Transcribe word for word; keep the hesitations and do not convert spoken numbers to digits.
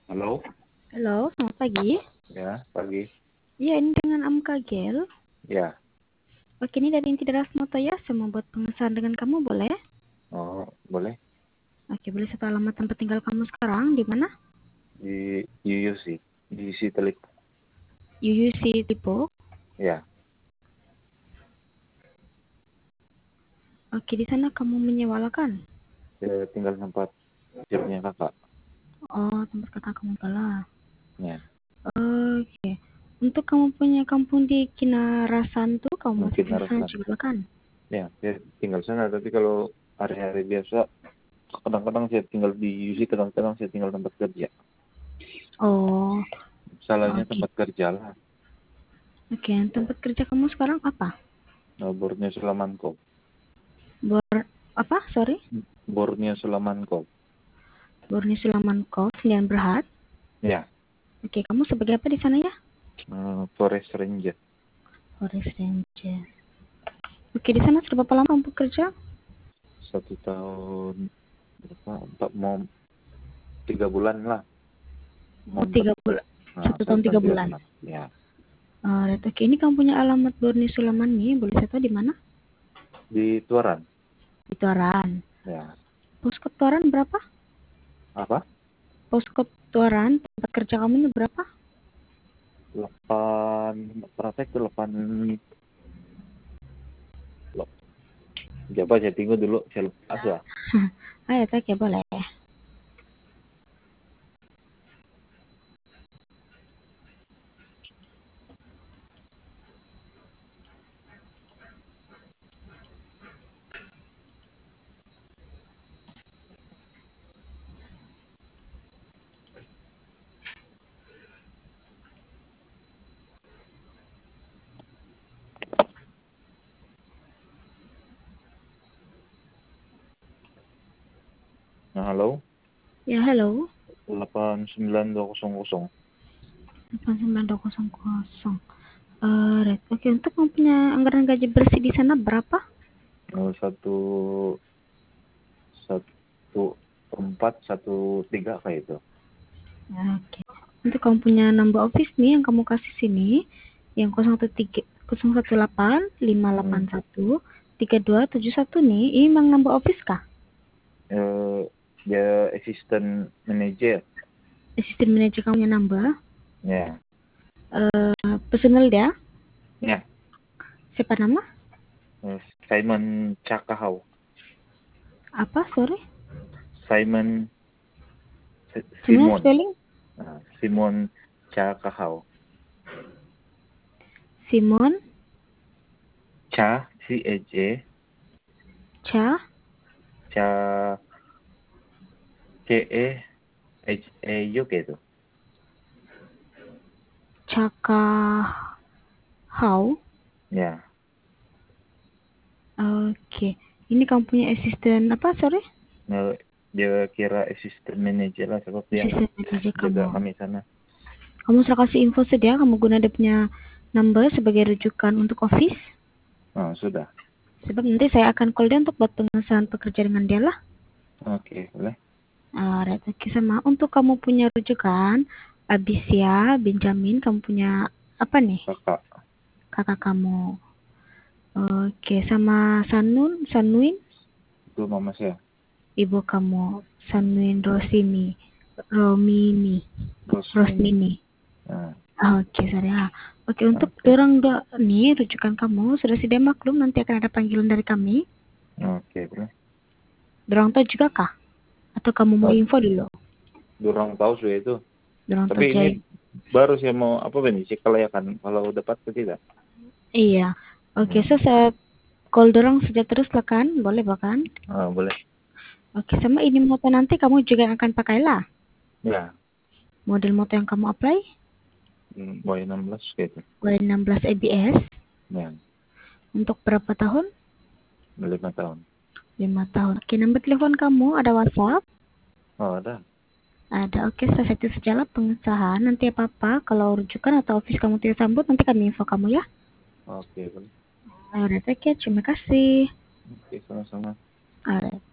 Halo, Halo, selamat pagi. ya, pagi. Iya, ini dengan Amka Gel. Ya, Oke, ini dari Inti Deras Moto ya. Saya mau buat pengesahan dengan kamu, boleh? oh, boleh Oke, boleh satu alamat tempat tinggal kamu sekarang, di mana? di U U C, di U C Teluk. U U C Tipo. Ya, Oke, di sana kamu menyewakan? saya tinggal tempat jobnya kakak. Oh, tempat kakak kamu kalah. Ya, Oke. Untuk kamu punya kampung di Kinarasan tuh, kamu masih mungkin di sana Narasan. juga kan? Ya, saya tinggal sana. Tapi kalau hari-hari biasa, kadang-kadang saya tinggal di U C, kadang-kadang saya tinggal tempat kerja. Oh, Salahnya oke. tempat kerja lah. Oke, tempat kerja kamu sekarang apa? Nah, Borneo Sulamanko. Bor apa? Sorry? Borneo Sulamanko. Borneo Sulamankov, Sembilan Berhad. Ya, Oke, kamu sebagai apa di sana ya? eh, Forest Ranger. Forest Ranger. Oke, di sana sudah berapa lama kamu bekerja? Satu tahun, berapa? Empat, mau tiga bulan lah. Mau Oh, empat. tiga bulan. Nah, Satu satu tahun tahun tiga tiga bulan. bulan. Ya. Alright, oke. Ini kamu punya alamat Borneo Sulaiman nih. Boleh saya tahu di mana? Di Tuaran. Di Tuaran. Ya. Poskop Tuaran berapa? Apa? Poskop Tuaran, tempat kerja kamu ini berapa? Delapan praktek tuh delapan. Loh, coba saya tunggu dulu, saya lepas ya. Ayo, oke, boleh. Nah, halo. Ya, halo. Delapan sembilan dua kosong kosong. delapan sembilan dua nol nol. Alright, oke. Untuk kamu punya anggaran gaji bersih di sana berapa? Eh, Satu satu empat satu tiga kayak itu. Oke. Untuk kamu punya number office nih yang kamu kasih sini, yang nol satu tiga nol satu delapan lima Hmm. delapan satu tiga dua tujuh satu nih, ini memang number office kah? Eh, dia assistant manager. Assistant manager kamu yang nambah. Ya. Uh, personal dia. Ya. Siapa nama? Eh, Simon Cakahau. Apa? Sorry. Simon Gimana Simon. spelling? Nah, Simon Cakahau. Simon. Cha, C H A. Cha. Cha, C E H A U gitu. Cakahau. Ya. Oke. Ini kamu punya asisten apa? Sorry. Nah, dia kira assistant manager lah seperti yang Asisten manager jaga kamu. kami sana. Kamu sudah kasih info sedia. Kamu guna dia punya number sebagai rujukan untuk office. Oh, sudah. Sebab nanti saya akan call dia untuk buat pengesahan pekerja dengan dia lah. Oke, boleh. Alright, oke sama. Untuk kamu punya rujukan, Abisia, Benjamin, kamu punya apa nih? Kakak. Kakak kamu. Oke, sama Sanun, Sanwin, Itu mama saya. ibu kamu, Sanwin Rosini, Romini, Rosmini. Rosmini. Nah, Oke, sorry ya. Oke, untuk oke. orang dua nih rujukan kamu sudah sedia maklum, nanti akan ada panggilan dari kami. Oke, boleh. Dorang tahu juga kah? Atau kamu mau Oh, info dulu? dorang tahu sudah itu. Dorang tahu Tapi ini Jai. baru saya mau apa ini sih kelayakan kalau dapat atau tidak. Iya. Oke, Hmm. so saya call dorang saja terus lah kan? Boleh bahkan? Ah, boleh. Oke, sama ini moto nanti kamu juga yang akan pakai lah. Ya. Model moto yang kamu apply? Hmm, Y enam belas gitu. Y enam belas A B S. Ya, Untuk berapa tahun? lima tahun. Lima tahun. Oke, nomor telepon kamu ada WhatsApp? Oh, ada. Ada. Oke, saya setting sejalan pengesahan. Nanti apa-apa, kalau rujukan atau office kamu tidak sambut, nanti kami info kamu ya. Oke, boleh. Alright, oke. Terima kasih. Oke, sama-sama. Alright.